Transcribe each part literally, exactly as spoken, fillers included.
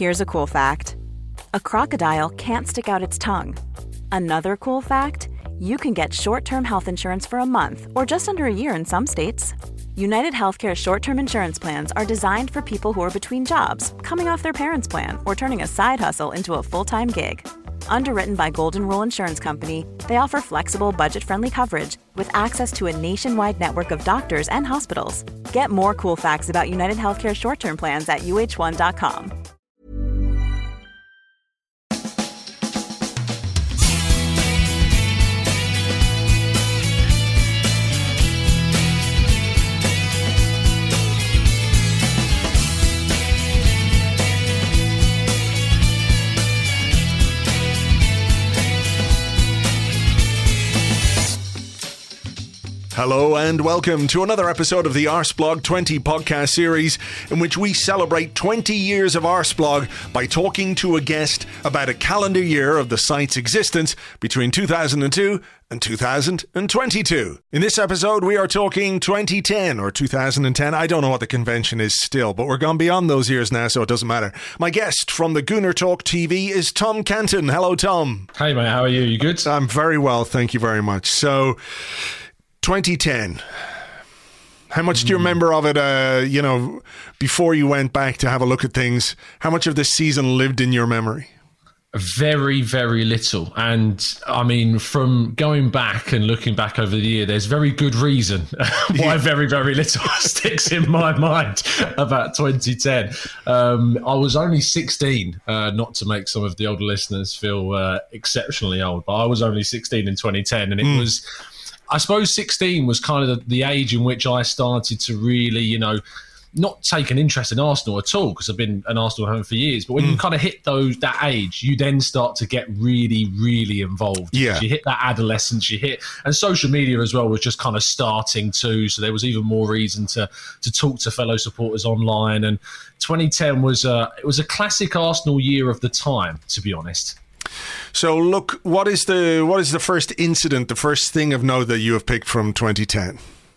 Here's a cool fact. A crocodile can't stick out its tongue. Another cool fact, you can get short-term health insurance for a month or just under a year in some states. United Healthcare short-term insurance plans are designed for people who are between jobs, coming off their parents' plan, or turning a side hustle into a full-time gig. Underwritten by Golden Rule Insurance Company, they offer flexible, budget-friendly coverage with access to a nationwide network of doctors and hospitals. Get more cool facts about United Healthcare short-term plans at U H one dot com. Hello and welcome to another episode of the Arsblog twenty podcast series, in which we celebrate twenty years of Arsblog by talking to a guest about a calendar year of the site's existence between two thousand two and two thousand twenty-two. In this episode, we are talking twenty ten or two thousand ten. I don't know what the convention is still, but we're gone beyond those years now, so it doesn't matter. My guest from the Gooner Talk T V is Tom Canton. Hello, Tom. Hey, mate. How are you? You good? I'm very well, thank you very much. So, twenty ten. How much do you remember of it, uh, you know, before you went back to have a look at things? How much of this season lived in your memory? Very, very little. And I mean, from going back and looking back over the year, there's very good reason why yeah. very, very little sticks in my mind about twenty ten. Um, I was only sixteen, uh, not to make some of the older listeners feel uh, exceptionally old, but I was only sixteen in twenty ten, and it mm. was... I suppose sixteen was kind of the, the age in which I started to really, you know, not take an interest in Arsenal at all, because I've been an Arsenal fan for years. But when mm. you kind of hit those that age, you then start to get really, really involved. Yeah. You hit that adolescence, you hit, and social media as well was just kind of starting too. So there was even more reason to to talk to fellow supporters online. And twenty ten was a, it was a classic Arsenal year of the time, to be honest. So, look, what is the what is the first incident, the first thing of note that you have picked from twenty ten?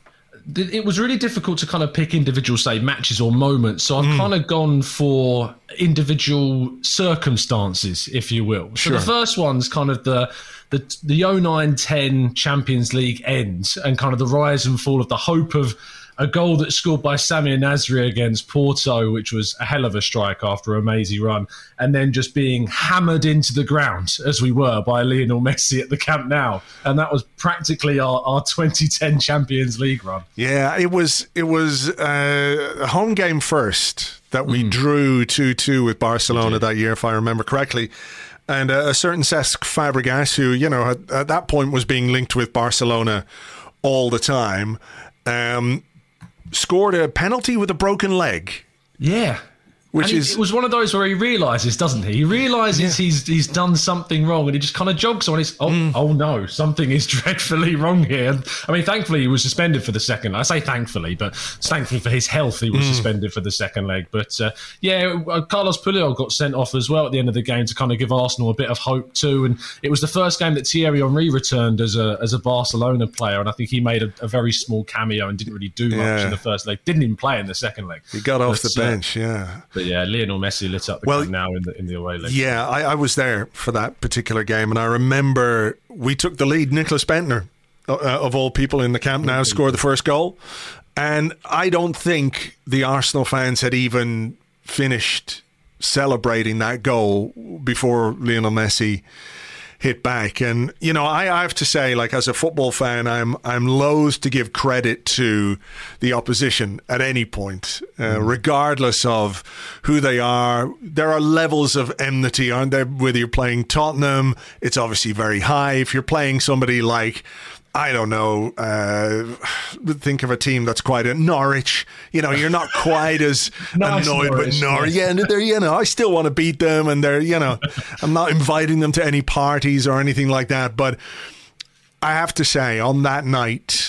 It was really difficult to kind of pick individual, say, matches or moments. So I've mm. kind of gone for individual circumstances, if you will. So sure. the first one's kind of the the the oh nine ten Champions League ends and kind of the rise and fall of the hope of a goal that's scored by Samir Nasri against Porto, which was a hell of a strike after a mazy run, and then just being hammered into the ground, as we were, by Lionel Messi at the Camp Nou. And that was practically our, our twenty ten Champions League run. Yeah, it was it was uh, a home game first that we mm. drew two two with Barcelona that year, if I remember correctly. And uh, a certain Cesc Fabregas, who, you know, at, at that point was being linked with Barcelona all the time, um, scored a penalty with a broken leg. Yeah. Which and is it was one of those where he realises, doesn't he? He realises yeah. he's he's done something wrong, and he just kind of jogs on his, oh, mm. oh no, something is dreadfully wrong here. And, I mean, thankfully, he was suspended for the second. I say thankfully, but thankfully for his health, he was mm. suspended for the second leg. But uh, yeah, Carlos Puyol got sent off as well at the end of the game to kind of give Arsenal a bit of hope too. And it was the first game that Thierry Henry returned as a as a Barcelona player, and I think he made a, a very small cameo and didn't really do much yeah. in the first leg. Didn't even play in the second leg. He got off but, the bench, uh, yeah. But yeah, Lionel Messi lit up the well, Camp Nou in the in the away leg. Yeah, I, I was there for that particular game, and I remember we took the lead. Nicholas Bentner, uh, of all people in the Camp Nou, scored the first goal, and I don't think the Arsenal fans had even finished celebrating that goal before Lionel Messi hit back. And you know, I, I have to say, like, as a football fan, I'm I'm loath to give credit to the opposition at any point, uh, mm. regardless of who they are. There are levels of enmity, aren't there? Whether you're playing Tottenham, it's obviously very high. If you're playing somebody like, I don't know, uh, think of a team that's quite a Norwich. You know, you're not quite as nice annoyed Norwich, with Norwich. yeah. Yeah, and they're, you know, I still want to beat them, and they're, you know, I'm not inviting them to any parties or anything like that. But I have to say, on that night,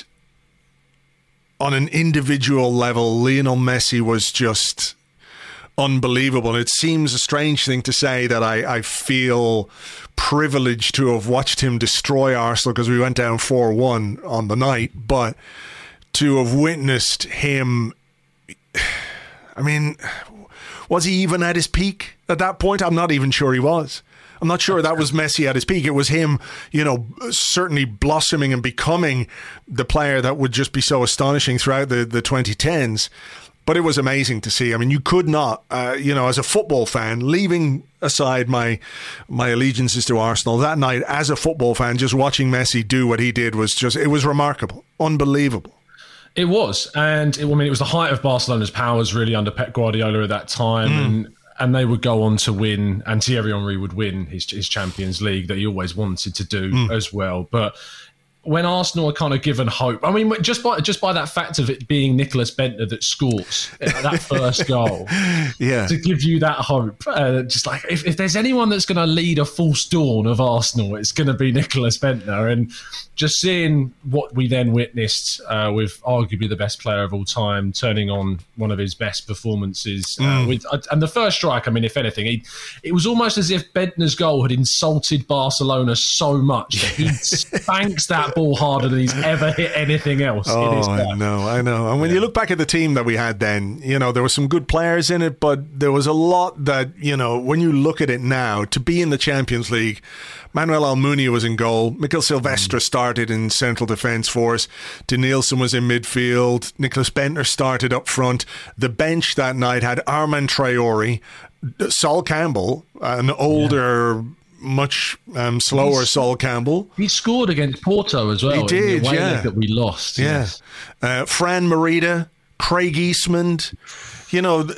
on an individual level, Lionel Messi was just unbelievable. It seems a strange thing to say that I, I feel privileged to have watched him destroy Arsenal, because we went down four one on the night, but to have witnessed him, I mean, Was he even at his peak at that point? I'm not even sure he was. I'm not sure that was Messi at his peak. It was him, you know, certainly blossoming and becoming the player that would just be so astonishing throughout the, the twenty tens. But it was amazing to see. I mean, you could not, uh, you know, as a football fan, leaving aside my my allegiances to Arsenal, that night, as a football fan, just watching Messi do what he did was just, it was remarkable, unbelievable. It was. And, it, I mean, it was the height of Barcelona's powers, really, under Pep Guardiola at that time. Mm. And And they would go on to win, and Thierry Henry would win his, his Champions League that he always wanted to do mm. as well. But when Arsenal are kind of given hope, I mean, just by just by that fact of it being Nicholas Bendtner that scores that first goal, yeah, to give you that hope, uh, just like if, if there's anyone that's going to lead a false dawn of Arsenal, it's going to be Nicholas Bendtner. And just seeing what we then witnessed uh, with arguably the best player of all time turning on one of his best performances. Mm. Uh, with, uh, and the first strike, I mean, if anything, he, it was almost as if Bendtner's goal had insulted Barcelona so much that he spanks that ball harder than he's ever hit anything else oh, in his life. I know, I know. And when yeah. you look back at the team that we had then, you know, there were some good players in it, but there was a lot that, you know, when you look at it now, to be in the Champions League, Manuel Almunia was in goal. Mikel Silvestre mm. started in central defence for us. Denilson was in midfield. Nicholas Bendtner started up front. The bench that night had Armand Traore, Sol Campbell, an older, yeah. much um, slower He's, Sol Campbell. He scored against Porto as well. He did, in the away yeah. leg that we lost. Yeah. Yes. Uh, Fran Merida, Craig Eastmond. You know,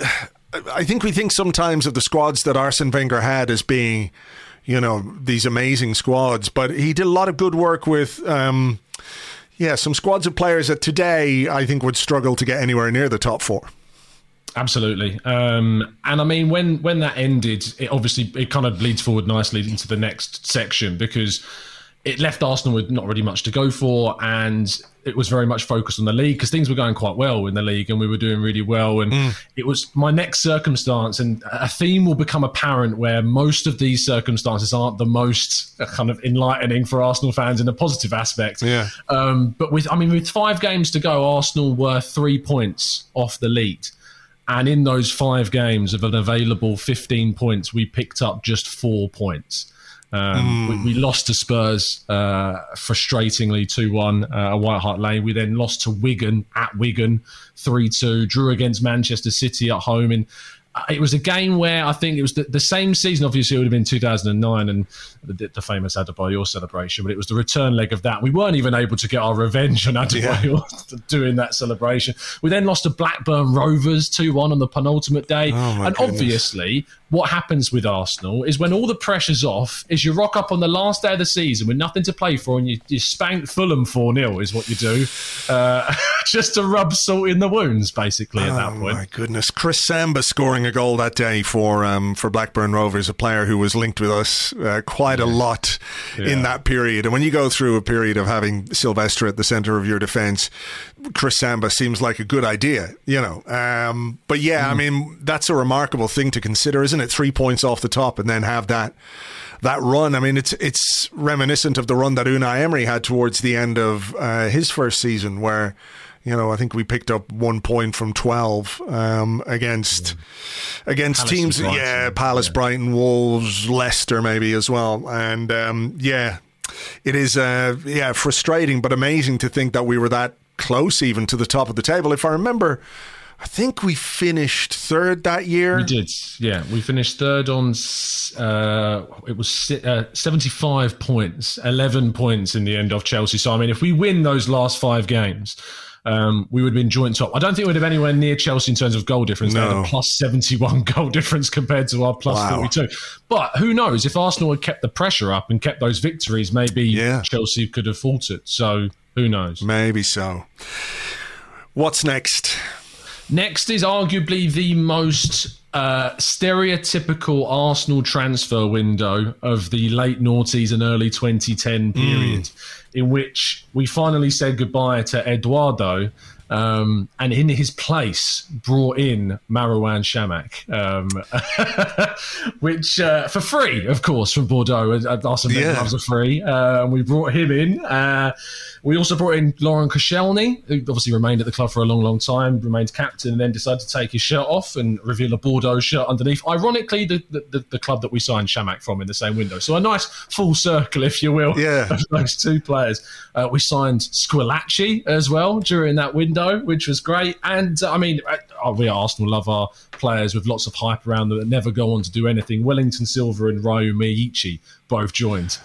I think we think sometimes of the squads that Arsene Wenger had as being, you know, these amazing squads, but he did a lot of good work with, um, yeah, some squads of players that today I think would struggle to get anywhere near the top four. Absolutely. Um, and I mean, when, when that ended, it obviously, it kind of leads forward nicely into the next section, because it left Arsenal with not really much to go for, and it was very much focused on the league because things were going quite well in the league and we were doing really well. And mm. it was my next circumstance, and a theme will become apparent where most of these circumstances aren't the most kind of enlightening for Arsenal fans in a positive aspect. Yeah. Um, but with, I mean, with five games to go, Arsenal were three points off the lead. And in those five games of an available fifteen points, we picked up just four points. Um, mm. we, we lost to Spurs, uh, frustratingly two one uh, at White Hart Lane. We then lost to Wigan at Wigan three two, drew against Manchester City at home. And uh, it was a game where I think it was the, the same season, obviously it would have been two thousand nine and the, the famous Adebayor celebration, but it was the return leg of that. We weren't even able to get our revenge on Adebayor yeah. doing that celebration. We then lost to Blackburn Rovers two one on the penultimate day. Oh and goodness. Obviously, what happens with Arsenal is when all the pressure's off, is you rock up on the last day of the season with nothing to play for and you, you spank Fulham four nil is what you do, uh, just to rub salt in the wounds, basically, at oh that point. Oh, my goodness. Chris Samba scoring a goal that day for um, for Blackburn Rovers, a player who was linked with us uh, quite yeah. a lot yeah. in that period. And when you go through a period of having Silvestre at the centre of your defence, Chris Samba seems like a good idea, you know. Um, but yeah, mm. I mean, that's a remarkable thing to consider, isn't it? Three points off the top and then have that that run. I mean, it's it's reminiscent of the run that Unai Emery had towards the end of uh, his first season, where, you know, I think we picked up one point from twelve um, against yeah. against Palace teams, yeah, Palace, yeah. Brighton, Wolves, Leicester, maybe as well, and um, yeah, it is uh, yeah frustrating but amazing to think that we were that close even to the top of the table. If I remember, I think we finished third that year. We did, yeah. We finished third on, uh, it was uh, seventy-five points, eleven points in the end of Chelsea. So, I mean, if we win those last five games, um, we would have been joint top. I don't think we'd have anywhere near Chelsea in terms of goal difference. No. They had a plus seventy-one goal difference compared to our plus wow. forty-two. But who knows? If Arsenal had kept the pressure up and kept those victories, maybe yeah. Chelsea could have fought it. So, who knows? Maybe so. What's next? Next is arguably the most uh, stereotypical Arsenal transfer window of the late noughties and early twenty ten period, mm. in which we finally said goodbye to Eduardo um, and in his place brought in Marouane Chamakh, um, which uh, for free, of course, from Bordeaux. Arsene Wenger Yeah. loves a free, uh, and we brought him in. Uh, we also brought in Laurent Koscielny, who obviously remained at the club for a long, long time, remained captain, and then decided to take his shirt off and reveal a Bordeaux shirt underneath. Ironically, the, the, the club that we signed Chamakh from in the same window. So a nice full circle, if you will, Yeah. of those two players. Uh, we signed Squillaci as well during that window, which was great. And, uh, I mean, uh, we at Arsenal love our players with lots of hype around them that never go on to do anything. Wellington Silva and Ryo Meiichi both joined.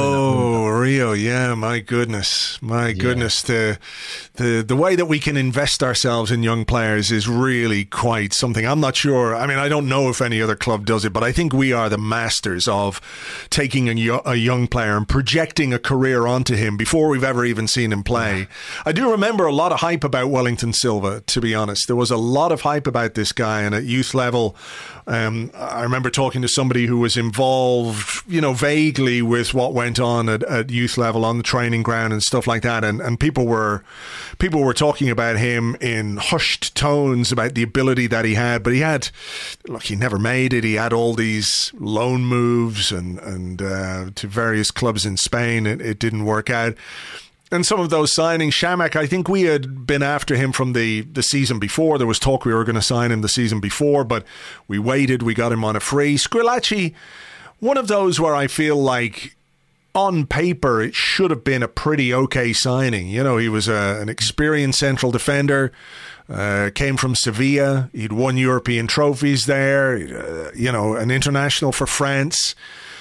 Oh, Rio, yeah, my goodness. My Yeah. goodness. The, the the way that we can invest ourselves in young players is really quite something. I'm not sure. I mean, I don't know if any other club does it, but I think we are the masters of taking a, yo- a young player and projecting a career onto him before we've ever even seen him play. I do remember a lot of hype about Wellington Silva, to be honest. There was a lot of hype about this guy, and at youth level, um, I remember talking to somebody who was involved, you know, vaguely with what went on at, at youth level on the training ground and stuff like that, and, and people were people were talking about him in hushed tones about the ability that he had, but he had, look, he never made it. He had all these loan moves and and uh, to various clubs in Spain. It, it didn't work out. And some of those signings, Chamakh, I think we had been after him from the, the season before. There was talk we were going to sign him the season before, but we waited. We got him on a free. Squillaci, one of those where I feel like on paper it should have been a pretty okay signing. You know, he was a, an experienced central defender, uh, came from Sevilla. He'd won European trophies there, uh, you know, an international for France.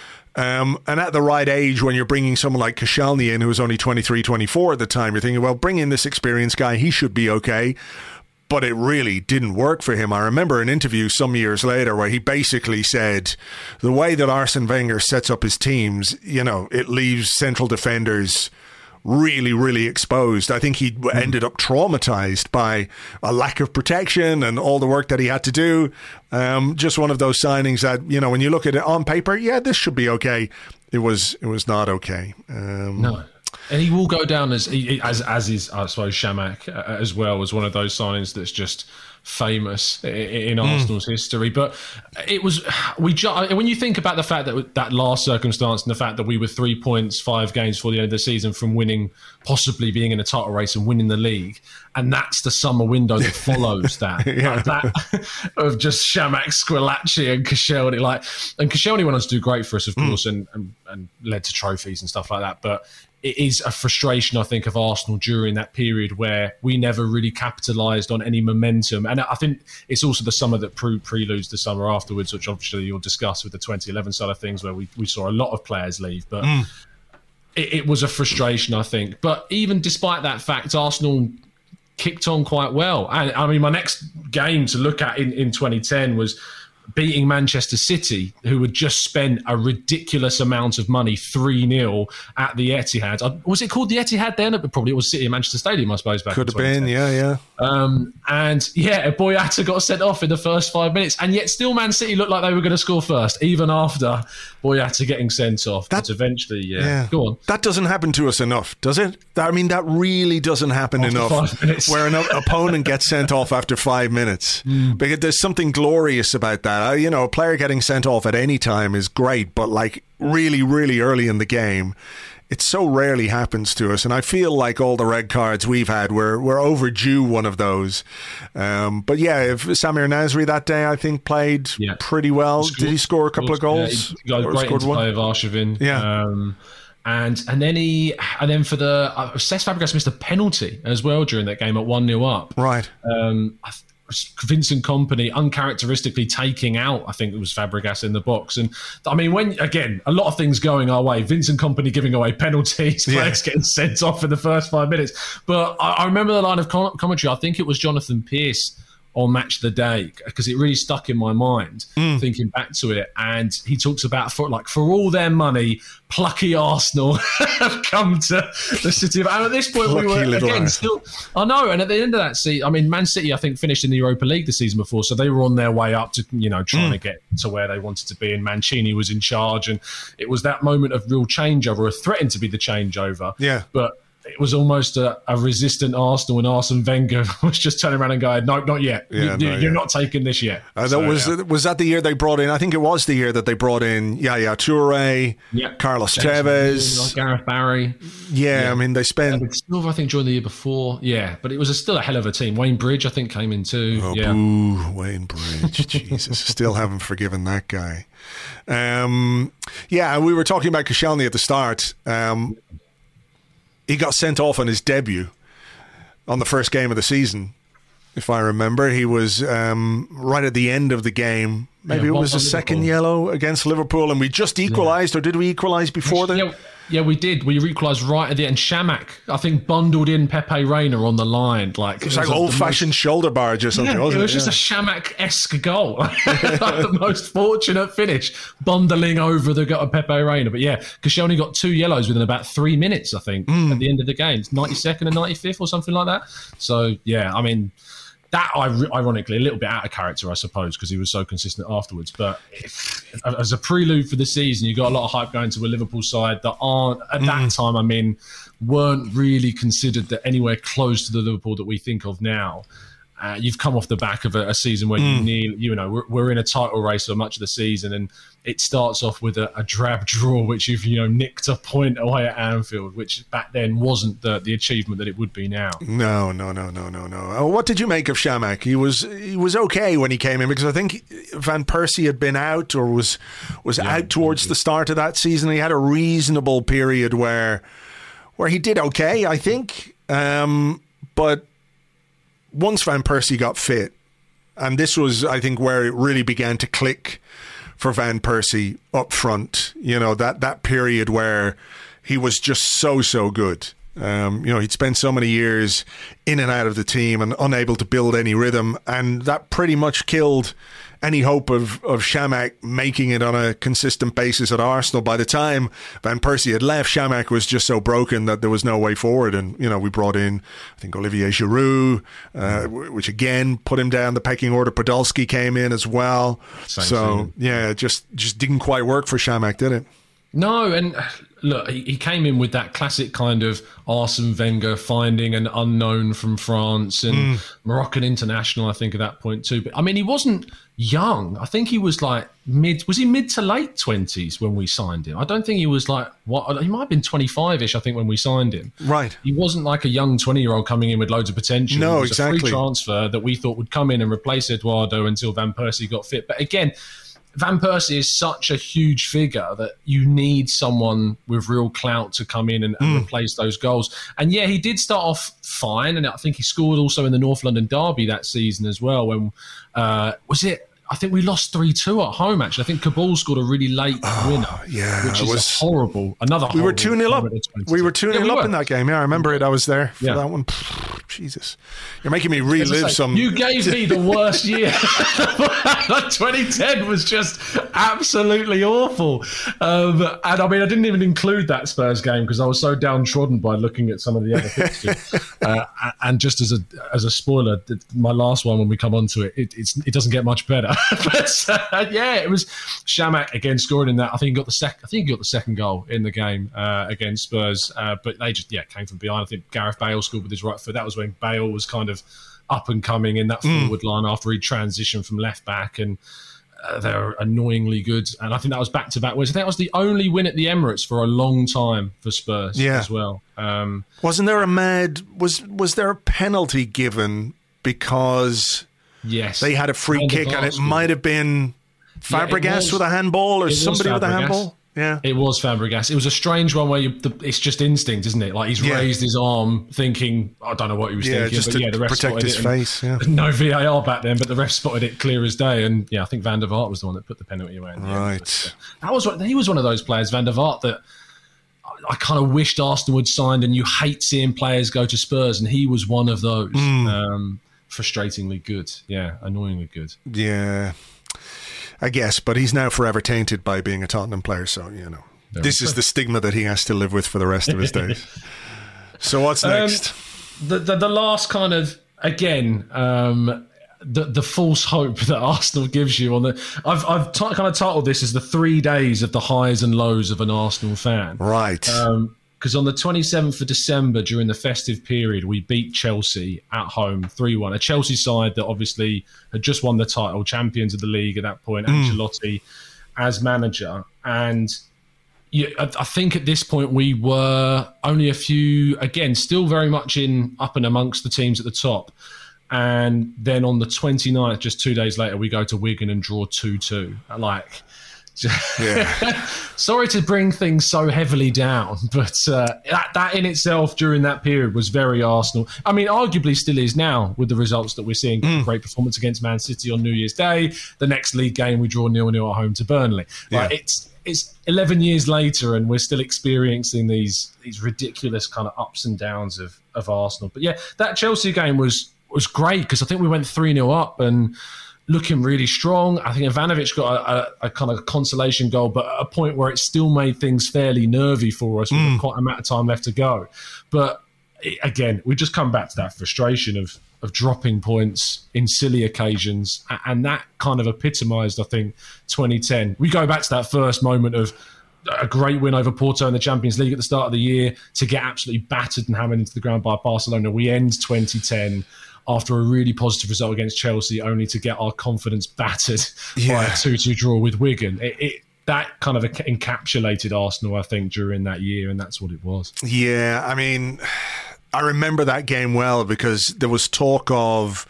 Um, and at the right age, when you're bringing someone like Koscielny in, who was only twenty-three, twenty-four at the time, you're thinking, well, bring in this experienced guy. He should be okay. But it really didn't work for him. I remember an interview some years later where he basically said the way that Arsene Wenger sets up his teams, you know, it leaves central defenders really, really exposed. I think he ended up traumatized by a lack of protection and all the work that he had to do. Um, just one of those signings that, you know, when you look at it on paper, yeah, this should be okay. It was, it was not okay. Um, No. And he will go down as as as is, I suppose, Chamakh uh, as well, as one of those signings that's just famous in, in mm. Arsenal's history. But it was we ju- when you think about the fact that that last circumstance and the fact that we were three points, five games before the end of the season from winning, possibly being in a title race and winning the league, and that's the summer window that follows that. yeah. Like that of just Chamakh, Squillaci and Koscielny. Like, and Koscielny went on to do great for us, of mm. course, and, and, and led to trophies and stuff like that. But it is a frustration, I think, of Arsenal during that period where we never really capitalised on any momentum. And I think it's also the summer that pre- preludes the summer afterwards, which obviously you'll discuss with the twenty eleven side of things, where we, we saw a lot of players leave. But mm. it, it was a frustration, I think. But even despite that fact, Arsenal kicked on quite well. And I mean, my next game to look at in, in twenty ten was beating Manchester City, who had just spent a ridiculous amount of money, three nil at the Etihad. Was it called the Etihad then? Probably it was City and Manchester Stadium, I suppose, back Could in have been, yeah, yeah. Um, and yeah, Boyata got sent off in the first five minutes, and yet still Man City looked like they were going to score first, even after Boyata getting sent off. That, but eventually, yeah. yeah. Go on. That doesn't happen to us enough, does it? I mean, that really doesn't happen after enough, where an opponent gets sent off after five minutes. Mm. Because there's something glorious about that. Uh, you know, a player getting sent off at any time is great, but like really, really early in the game, it so rarely happens to us. And I feel like all the red cards we've had, we're, we're overdue one of those. Um, but yeah, if Samir Nasri that day, I think, played yeah. pretty well. Scored, Did he score a couple of goals? Yeah, he got a great interplay of Arshavin. Yeah. Um, and and then he and then for the uh, Cesc Fabregas missed a penalty as well during that game at one nil up. Right. Um, I th- Vincent Kompany uncharacteristically taking out, I think it was Fabregas in the box. And I mean, when, again, a lot of things going our way, Vincent Kompany giving away penalties, players yeah. getting sent off in the first five minutes. But I, I remember the line of com- commentary, I think it was Jonathan Pearce on Match of the Day, because it really stuck in my mind mm. thinking back to it. And he talks about, for like, for all their money, plucky Arsenal have come to the city of... And at this point, plucky we were, again, still... I know, and at the end of that season, I mean, Man City, I think, finished in the Europa League the season before, so they were on their way up to, you know, trying mm. to get to where they wanted to be, and Mancini was in charge, and it was that moment of real changeover, or threatened to be the changeover. Yeah. But it was almost a, a resistant Arsenal, and Arsene Wenger was just turning around and going, no, not yet. Yeah, you, no, you're yeah. not taking this yet. Uh, that so, was yeah. was that the year they brought in? I think it was the year that they brought in Yaya Toure, yeah. Carlos James Tevez, Like Gareth Barry. Yeah, Yeah. I mean they spent. David Silva, I think, joined the year before. Yeah, but it was a, still a hell of a team. Wayne Bridge, I think, came in too. Oh, yeah. boo, Wayne Bridge. Jesus, still haven't forgiven that guy. Um, yeah, we were talking about Koscielny at the start. Um, he got sent off on his debut on the first game of the season, if I remember. He was um, right at the end of the game. Maybe Yeah, it was a second yellow against Liverpool, and we just equalised, yeah. or did we equalise before that? Yeah, yeah, we did. We equalised right at the end. Shamak, I think, bundled in Pepe Reina on the line. Like, it was like old-fashioned most... shoulder barge or something, yeah, wasn't it? It was yeah. just a Shamak-esque goal. Like the most fortunate finish, bundling over the gut of Pepe Reina. But yeah, Koscielny got two yellows within about three minutes, I think, mm. at the end of the game. It's ninety-second and ninety-fifth or something like that. So, yeah, I mean... That, ironically, a little bit out of character, I suppose, because he was so consistent afterwards. But if, as a prelude for the season, you got a lot of hype going to a Liverpool side that aren't, at that mm. time, I mean, weren't really considered that anywhere close to the Liverpool that we think of now. Uh, you've come off the back of a, a season where mm. you need, you know, we're, we're in a title race for much of the season, and it starts off with a, a drab draw, which you've, you know, nicked a point away at Anfield, which back then wasn't the, the achievement that it would be now. No, no, no, no, no, no. Uh, what did you make of Shamak? He was he was okay when he came in, because I think Van Persie had been out or was was yeah, out towards the start of that season. He had a reasonable period where where he did okay, I think, um, but. Once Van Persie got fit, and this was, I think, where it really began to click for Van Persie up front, you know, that, that period where he was just so, so good. Um, you know, he'd spent so many years in and out of the team and unable to build any rhythm, and that pretty much killed any hope of, of Shamak making it on a consistent basis at Arsenal. By the time Van Persie had left, Shamak was just so broken that there was no way forward. And, you know, we brought in, I think, Olivier Giroud, uh, which again put him down the pecking order. Podolski came in as well. Same so, thing. yeah, it just, just didn't quite work for Shamak, did it? No, and look, he came in with that classic kind of Arsene Wenger finding an unknown from France and mm. Moroccan international, I think, at that point too. But I mean, he wasn't young. I think he was like mid, was he mid to late twenties when we signed him? I don't think he was like, what, he might have been twenty-five-ish, I think, when we signed him. Right. He wasn't like a young twenty-year-old coming in with loads of potential. No, it was exactly. a free transfer that we thought would come in and replace Eduardo until Van Persie got fit. But again, Van Persie is such a huge figure that you need someone with real clout to come in and, and mm. replace those goals. And yeah, he did start off fine, and I think he scored also in the North London derby that season as well. When uh, was it? I think we lost three two at home, actually. I think Kabul scored a really late oh, winner, yeah, which is was, horrible. Another We were two nil up. We were two nil yeah, we up in that game. Yeah, I remember it. I was there for yeah. that one. Jesus. You're making me relive say, some... You gave me the worst year. twenty ten was just absolutely awful. Um, and I mean, I didn't even include that Spurs game because I was so downtrodden by looking at some of the other fixtures. uh, and just as a as a spoiler, my last one, when we come on to it, it, it's, it doesn't get much better. but uh, yeah, it was Shamak again scoring in that. I think he got the second. I think he got the second goal in the game uh, against Spurs. Uh, but they just yeah came from behind. I think Gareth Bale scored with his right foot. That was when Bale was kind of up and coming in that mm. forward line after he transitioned from left back, and uh, they're annoyingly good. And I think that was back to back wins. I think that was the only win at the Emirates for a long time for Spurs yeah. as well. Um, Wasn't there a mad? Was was there a penalty given because? Yes, they had a free kick, and it might have been Fabregas yeah, was, with a handball or somebody with a handball. Yeah, it was Fabregas. It was a strange one where you, the, it's just instinct, isn't it? Like he's yeah. raised his arm, thinking, I don't know what he was yeah, thinking, just but to yeah, the ref protect his face. Yeah. No V A R back then, but the ref spotted it clear as day, and yeah, I think Van der Vaart was the one that put the penalty away. In the right, end. But, uh, that was what he was one of those players, Van der Vaart, that I, I kind of wished Arsenal would signed, and you hate seeing players go to Spurs, and he was one of those. Mm. Um, frustratingly good. Yeah, annoyingly good. Yeah, I guess, but he's now forever tainted by being a Tottenham player, so, you know. Very this is the stigma that he has to live with for the rest of his days. So what's next? Um, the, the the last kind of, again, um, the the false hope that Arsenal gives you on the... I've, I've t- kind of titled this as the three days of the highs and lows of an Arsenal fan. Right. Um, because on the twenty-seventh of December, during the festive period, we beat Chelsea at home three one. A Chelsea side that obviously had just won the title, champions of the league at that point, mm. Ancelotti as manager. And yeah, I think at this point we were only a few, again, still very much in up and amongst the teams at the top. And then on the twenty-ninth, just two days later, we go to Wigan and draw two two. Like, yeah. Sorry to bring things so heavily down, but uh, that, that in itself during that period was very Arsenal. I mean, arguably still is now with the results that we're seeing. Mm. Great performance against Man City on New Year's Day. The next league game, we draw nil nil at home to Burnley. Yeah. Like, it's it's eleven years later and we're still experiencing these these ridiculous kind of ups and downs of, of Arsenal. But yeah, that Chelsea game was was great because I think we went three nil up and looking really strong. I think Ivanovic got a, a, a kind of consolation goal, but at a point where it still made things fairly nervy for us with mm. quite a amount of time left to go. But it, again, we just come back to that frustration of of dropping points in silly occasions, and that kind of epitomised, I think, twenty ten. We go back to that first moment of a great win over Porto in the Champions League at the start of the year to get absolutely battered and hammered into the ground by Barcelona. We end twenty ten after a really positive result against Chelsea, only to get our confidence battered yeah. by a two two draw with Wigan. It, it, that kind of encapsulated Arsenal, I think, during that year, and that's what it was. Yeah, I mean, I remember that game well because there was talk of,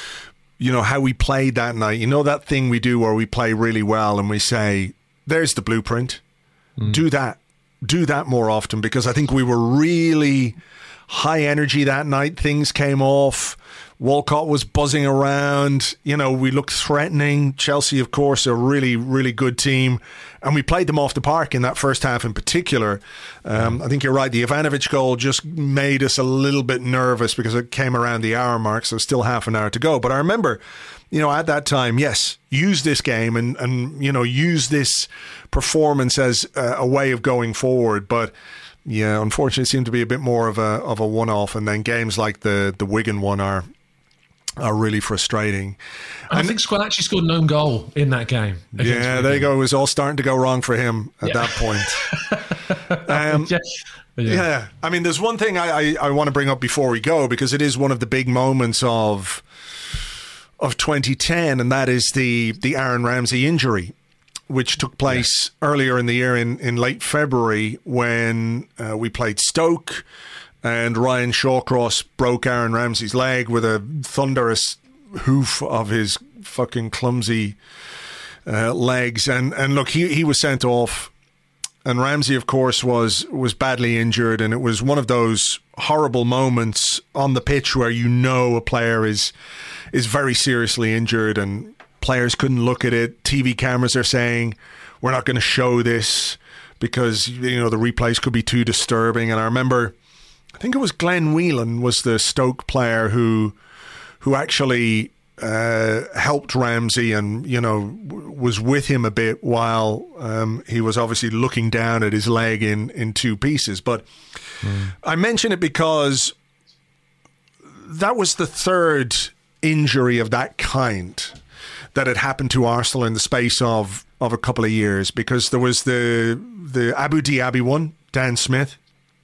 you know, how we played that night. You know that thing we do where we play really well and we say, there's the blueprint. Mm. Do that. Do that more often, because I think we were really high energy that night. Things came off. Walcott was buzzing around. You know, we looked threatening. Chelsea, of course, a really, really good team. And we played them off the park in that first half in particular. Um, I think you're right. The Ivanovic goal just made us a little bit nervous because it came around the hour mark, so still half an hour to go. But I remember, you know, at that time, yes, use this game and, and you know, use this performance as a, a way of going forward. But yeah, unfortunately, it seemed to be a bit more of a of a one-off. And then games like the, the Wigan one are are really frustrating. And, and I think Squad actually scored an own goal in that game. Yeah, there you go. It was all starting to go wrong for him at yeah. that point. um, yeah. Yeah. yeah. I mean, there's one thing I, I, I want to bring up before we go, because it is one of the big moments of of twenty ten, and that is the, the Aaron Ramsey injury, which took place yeah. earlier in the year in, in late February when uh, we played Stoke. And Ryan Shawcross broke Aaron Ramsey's leg with a thunderous hoof of his fucking clumsy uh, legs. And and look, he, he was sent off. And Ramsey, of course, was was badly injured. And it was one of those horrible moments on the pitch where you know a player is is very seriously injured and players couldn't look at it. T V cameras are saying, we're not going to show this because, you know, the replays could be too disturbing. And I remember, I think it was Glenn Whelan was the Stoke player who who actually uh, helped Ramsey and, you know, w- was with him a bit while um, he was obviously looking down at his leg in, in two pieces. But mm. I mention it because that was the third injury of that kind that had happened to Arsenal in the space of, of a couple of years, because there was the the Abu Dhabi one, Dan Smith.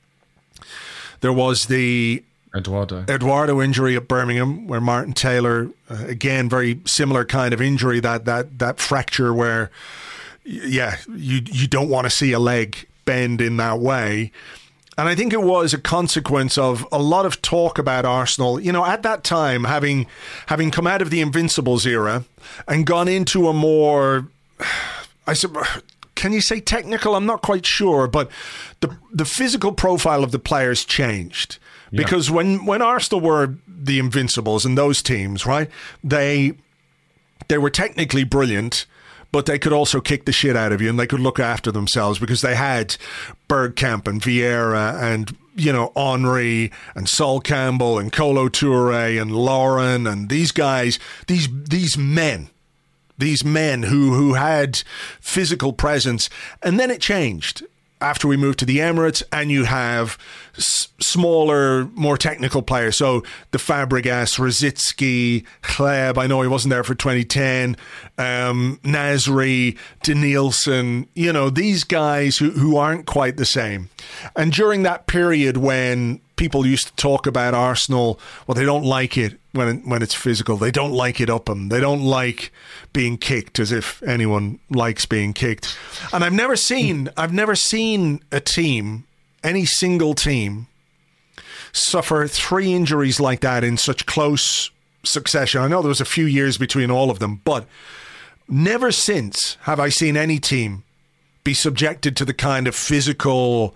There was the Eduardo Eduardo injury at Birmingham, where Martin Taylor, uh, again, very similar kind of injury, that that that fracture where, yeah, you you don't want to see a leg bend in that way. And I think it was a consequence of a lot of talk about Arsenal, you know, at that time, having having come out of the Invincibles era and gone into a more, I suppose, can you say technical? I'm not quite sure, but the the physical profile of the players changed. Yeah. Because when, when Arsenal were the Invincibles and those teams, right, they they were technically brilliant, but they could also kick the shit out of you and they could look after themselves because they had Bergkamp and Vieira and, you know, Henry and Sol Campbell and Kolo Touré and Lauren and these guys, these these men. These men who, who had physical presence. And then it changed. after we moved to the Emirates, and you have s- smaller, more technical players. So the Fabregas, Rosicky, Hleb, I know he wasn't there for twenty ten, um, Nasri, Danielson, you know, these guys who, who aren't quite the same. And during that period when people used to talk about Arsenal, well, they don't like it when it, when it's physical. They don't like it up them. They don't like being kicked, as if anyone likes being kicked. And I've never seen, I've never seen a team, any single team, suffer three injuries like that in such close succession. I know there was a few years between all of them, but never since have I seen any team be subjected to the kind of physical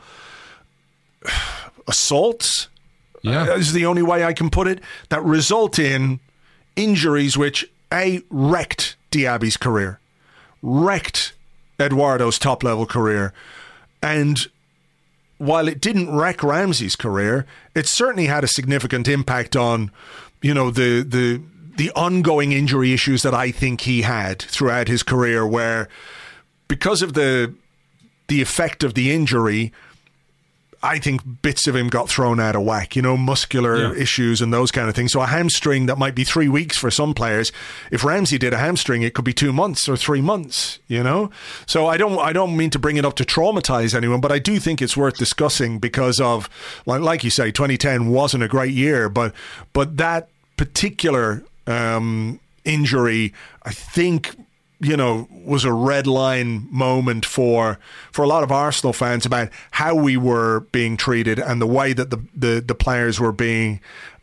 assaults, yeah. uh, is the only way I can put it, that result in injuries which, A, wrecked Diaby's career, wrecked Eduardo's top-level career, and while it didn't wreck Ramsey's career, it certainly had a significant impact on, you know, the the the ongoing injury issues that I think he had throughout his career, where because of the the effect of the injury, I think bits of him got thrown out of whack, you know, muscular yeah. issues and those kind of things. So a hamstring that might be three weeks for some players, if Ramsey did a hamstring, it could be two months or three months, you know? So I don't I don't mean to bring it up to traumatize anyone, but I do think it's worth discussing because of, like, like you say, twenty ten wasn't a great year, but but that particular um, injury, I think, you know, was a red line moment for for a lot of Arsenal fans about how we were being treated and the way that the the, the players were being,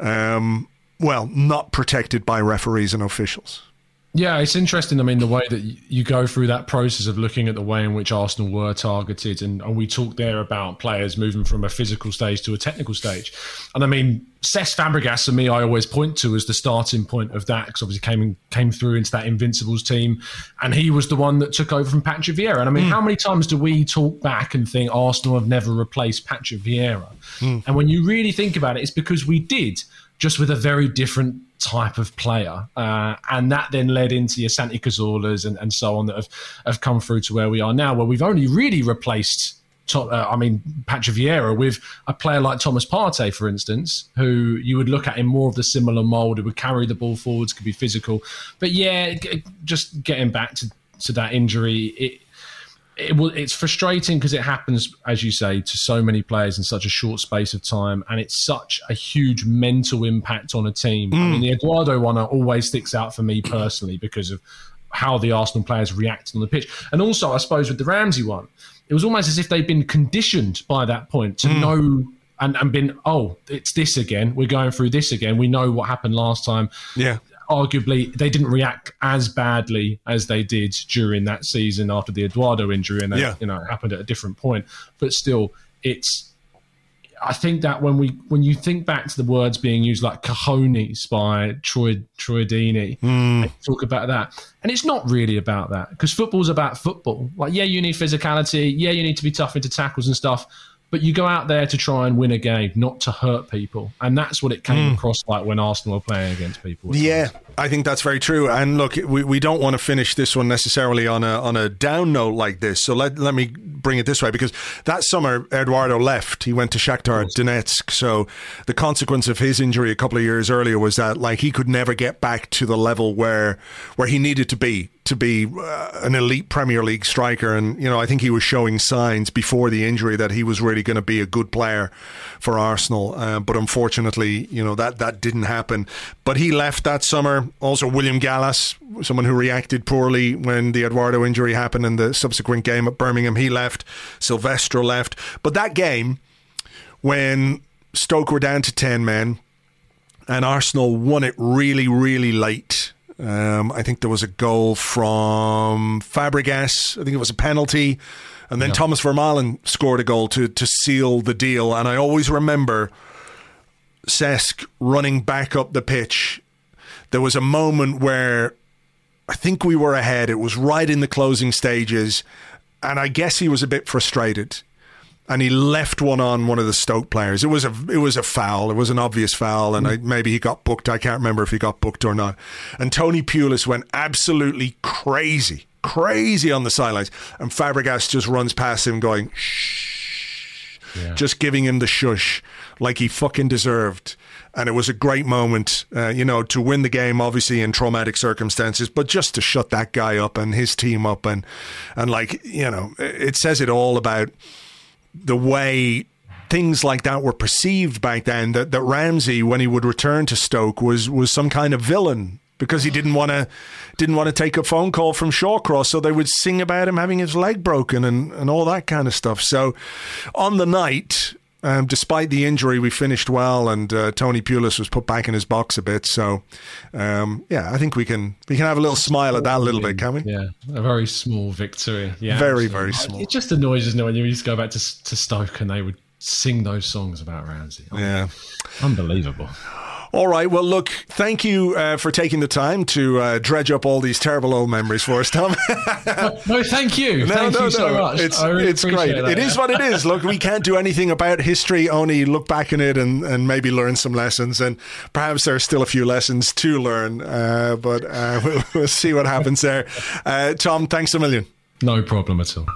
um, well, not protected by referees and officials. Yeah, it's interesting. I mean, the way that you go through that process of looking at the way in which Arsenal were targeted, and, and we talked there about players moving from a physical stage to a technical stage. And I mean, Cesc Fabregas, for me, I always point to as the starting point of that, because obviously came came through into that Invincibles team, and he was the one that took over from Patrick Vieira. And I mean, mm. how many times do we talk back and think Arsenal have never replaced Patrick Vieira? Mm. And when you really think about it, it's because we did, just with a very different type of player. Uh, and that then led into your Santi Cazorlas and, and so on that have, have come through to where we are now, where we've only really replaced, uh, I mean, Patrick Vieira with a player like Thomas Partey, for instance, who you would look at in more of the similar mould, who would carry the ball forwards, could be physical. But yeah, just getting back to, to that injury, it, It will, it's frustrating because it happens, as you say, to so many players in such a short space of time, and it's such a huge mental impact on a team. Mm. I mean, the Eduardo one always sticks out for me personally because of how the Arsenal players reacted on the pitch. And also, I suppose, with the Ramsey one, it was almost as if they'd been conditioned by that point to mm. know and, and been, oh, it's this again. We're going through this again. We know what happened last time. Yeah. Arguably, they didn't react as badly as they did during that season after the Eduardo injury, and that, yeah. you know, it happened at a different point. But still, it's. I think that when we when you think back to the words being used like cojones by Troy Troy Deeney, mm. they talk about that, and it's not really about that, because football's about football. Like, yeah, you need physicality, yeah, you need to be tough into tackles and stuff. But you go out there to try and win a game, not to hurt people. And that's what it came mm. across like when Arsenal were playing against people. Yeah, times. I think that's very true. And look, we, we don't want to finish this one necessarily on a on a down note like this. So let, let me bring it this way, because that summer, Eduardo left. He went to Shakhtar Donetsk. So the consequence of his injury a couple of years earlier was that, like, he could never get back to the level where where he needed to be to be uh, an elite Premier League striker. And, you know, I think he was showing signs before the injury that he was really going to be a good player for Arsenal. Uh, but unfortunately, you know, that, that didn't happen. But he left that summer. Also, William Gallas, someone who reacted poorly when the Eduardo injury happened in the subsequent game at Birmingham, he left. Silvestre left. But that game, when Stoke were down to ten men and Arsenal won it really, really late. Um, I think there was a goal from Fabregas. I think it was a penalty. And then yeah. Thomas Vermaelen scored a goal to, to seal the deal. And I always remember Cesc running back up the pitch. There was a moment where I think we were ahead. It was right in the closing stages. And I guess he was a bit frustrated. And he left one on one of the Stoke players. It was a it was a foul. It was an obvious foul, and I, maybe he got booked. I can't remember if he got booked or not. And Tony Pulis went absolutely crazy, crazy on the sidelines. And Fabregas just runs past him going, shh. yeah. just giving him the shush like he fucking deserved. And it was a great moment, uh, you know, to win the game, obviously in traumatic circumstances, but just to shut that guy up and his team up. And, and like, you know, it says it all about the way things like that were perceived back then, that, that Ramsey, when he would return to Stoke, was was some kind of villain because he didn't want to didn't want to take a phone call from Shawcross, so they would sing about him having his leg broken and, and all that kind of stuff. So on the night, um, despite the injury, we finished well, and uh, Tony Pulis was put back in his box a bit. So um, yeah, I think we can we can have a little smile at that a little bit, can we? Yeah, a very small victory. Yeah, very, absolutely. very small. It just annoys us now when you used to go back to, to Stoke and they would sing those songs about Ramsey. Oh, yeah. Unbelievable. All right. Well, look, thank you uh, for taking the time to uh, dredge up all these terrible old memories for us, Tom. no, no, thank you. No, thank no, you so no. much. It's, really it's great. that, it yeah. is what it is. Look, we can't do anything about history, only look back in it and, and maybe learn some lessons. And perhaps there are still a few lessons to learn, uh, but uh, we'll, we'll see what happens there. Uh, Tom, thanks a million. No problem at all.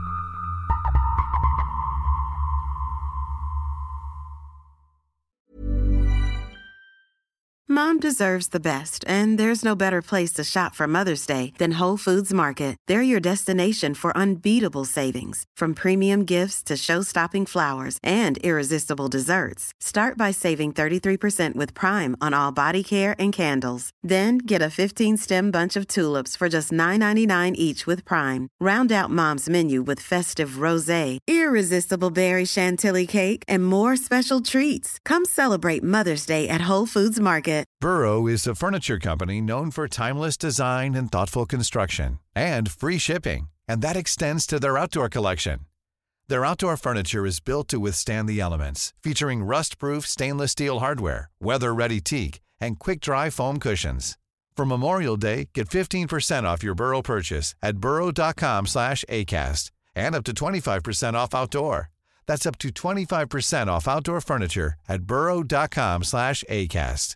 Mom deserves the best, and there's no better place to shop for Mother's Day than Whole Foods Market. They're your destination for unbeatable savings, from premium gifts to show-stopping flowers and irresistible desserts. Start by saving thirty-three percent with Prime on all body care and candles. Then get a fifteen-stem bunch of tulips for just nine ninety-nine each with Prime. Round out Mom's menu with festive rosé, irresistible berry chantilly cake, and more special treats. Come celebrate Mother's Day at Whole Foods Market. Burrow is a furniture company known for timeless design and thoughtful construction, and free shipping, and that extends to their outdoor collection. Their outdoor furniture is built to withstand the elements, featuring rust-proof stainless steel hardware, weather-ready teak, and quick-dry foam cushions. For Memorial Day, get fifteen percent off your Burrow purchase at burrow.com slash ACAST and up to twenty-five percent off outdoor. That's up to twenty-five percent off outdoor furniture at burrow.com slash ACAST.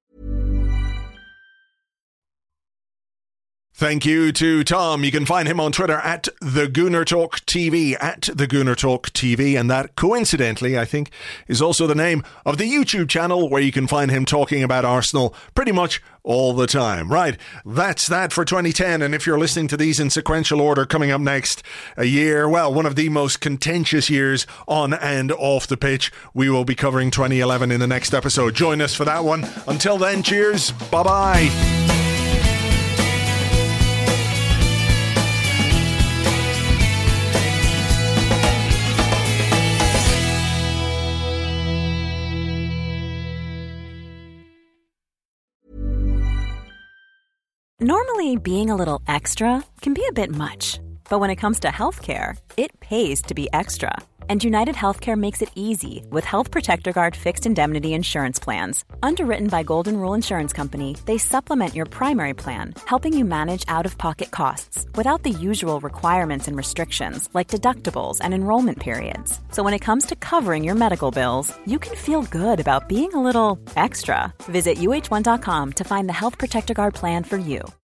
Thank you to Tom. You can find him on Twitter at the Gooner Talk T V, at the Gooner Talk T V, and that, coincidentally, I think, is also the name of the YouTube channel where you can find him talking about Arsenal pretty much all the time. Right, that's that for twenty ten, and if you're listening to these in sequential order, coming up next, a year, well, one of the most contentious years on and off the pitch. We will be covering twenty eleven in the next episode. Join us for that one. Until then, cheers, bye-bye. Normally, being a little extra can be a bit much, but when it comes to healthcare, it pays to be extra. And United Healthcare makes it easy with Health Protector Guard fixed indemnity insurance plans. Underwritten by Golden Rule Insurance Company, they supplement your primary plan, helping you manage out-of-pocket costs without the usual requirements and restrictions like deductibles and enrollment periods. So when it comes to covering your medical bills, you can feel good about being a little extra. Visit U H one dot com to find the Health Protector Guard plan for you.